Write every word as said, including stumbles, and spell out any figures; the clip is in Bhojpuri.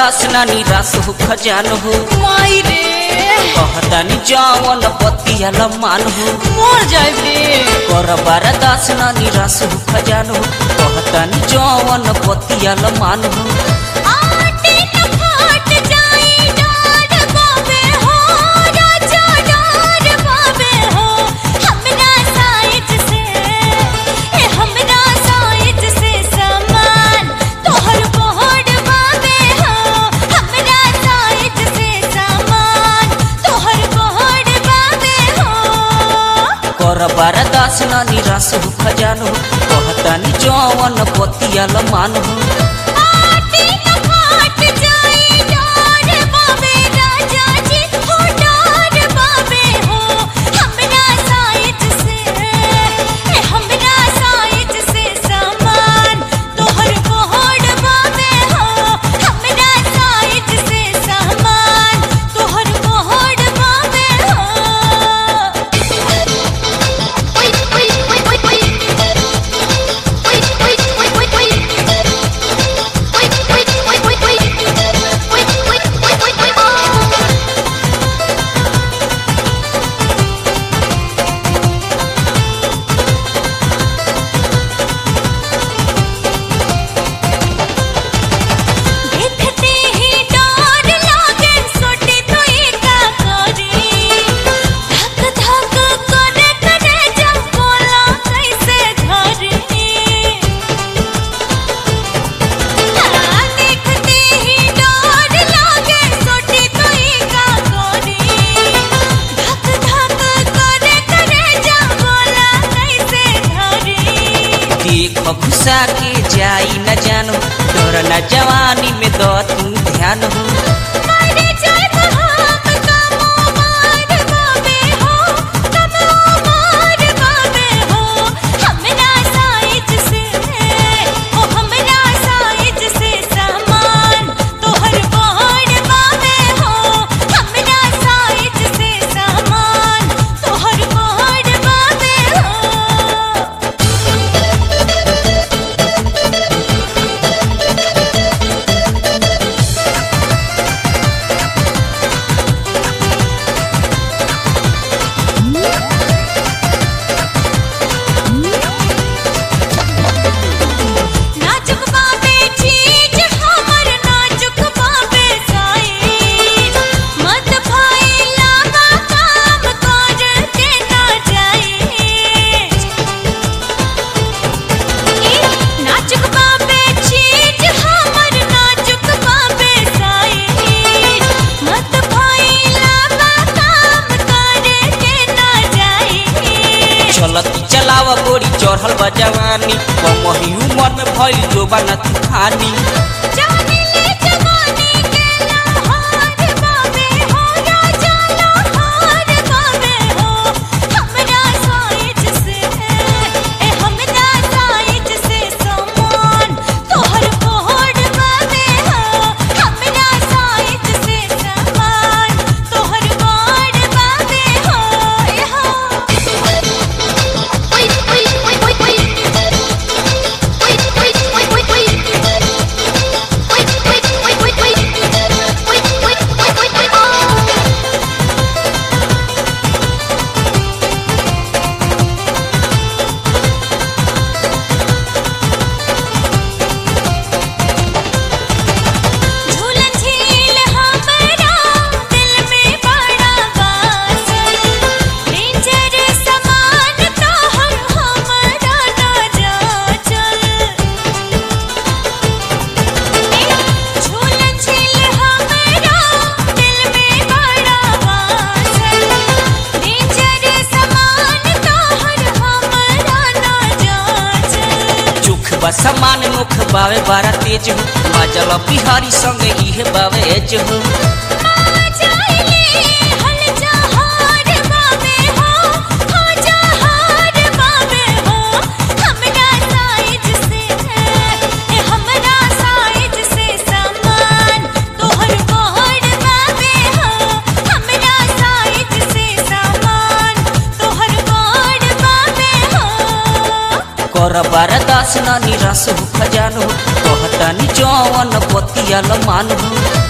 बरदास ना निराश हो खजान हो माई रे कहतानी जवन पतिया मान हो मर जाए रे कर बरदास ना निराश हो खजान हो कहतानी जवन पतिया मान हो आटे न फाट जाई डार बाबे हो राजा डार बाबे हो हमरा साइज से ए हमरा साइज से सामान तोहर बहड़ बाबे हो हमरा साइज से सामान तोहर बहड़ बाबे हो कर बरदास ना निराश हो खजान हो कहतानी जवन पतिया मान हो आटे न फाट जाई डार बाबे राजा जी हो डार बाबे हो हमरा साइज से ए हमरा साइज से सामान तोहर बहड़ बाबे हो हमरा साइज से सामान तोहर बहड़ बाबे हो देखते ही डर लागे सोटे तो एका करी धक धक करे करे जब बोला कैसे धरी हाँ देखते ही डर लागे सोटे तो एका करी धक धक करे करे जब बोला कैसे धरी देख घुसा के जाई न जानो डर न जवानी में दो तू ध्यान हो मारे जाए हम कमो मार बाबे हो कमो मार बाबे हो हमरा साइज से ओ हमरा साइज से सामान तोहर बहड़ बाबे हो हमरा साइज से सामान तोहर बहड़ बाबे हो नाजुक बाबे चीज हमर नाजुक बाबे साइज मत भाई लागा काम कर के ना जाई नाजुक बाबे चीज हमर नाजुक बाबे साइज मत भाई लागा काम कर के ना जाई चलती चलावा गोरी चढ़ल बा जवानी कमही उमर में भइल जोबाना तूफानी जाने ले जवानी के लहार बाबे हो राजा लहार बाबे हो हमरा साइज से ए हमरा साइज से सामान तोहर बहड़ बाबे हो हमरा साइज से सामान तोहर बहड़ बाबे हो ए हो झूलन झील हमरा दिल में बड़ा बासल डेंजर समान तोहर हमरा ना जाचल झूलन झील हमरा दिल में बड़ा बासल डेंजर समान तोहर हमरा ना जाचल चुख बा समान मुख बावे बारा तेज हो माजल बिहारी संगे इहे बावे एज हो जाइले हल जहार बाबे हो हो जहार बाबे हो हमरा साइज से ए हमरा साइज से सामान तोहर बहड़ बाबे हो हमरा साइज से सामान तोहर बहड़ बाबे हो कर बरदास ना निराश हो खजान हो कहतानी जवन जवन बतियल मान हो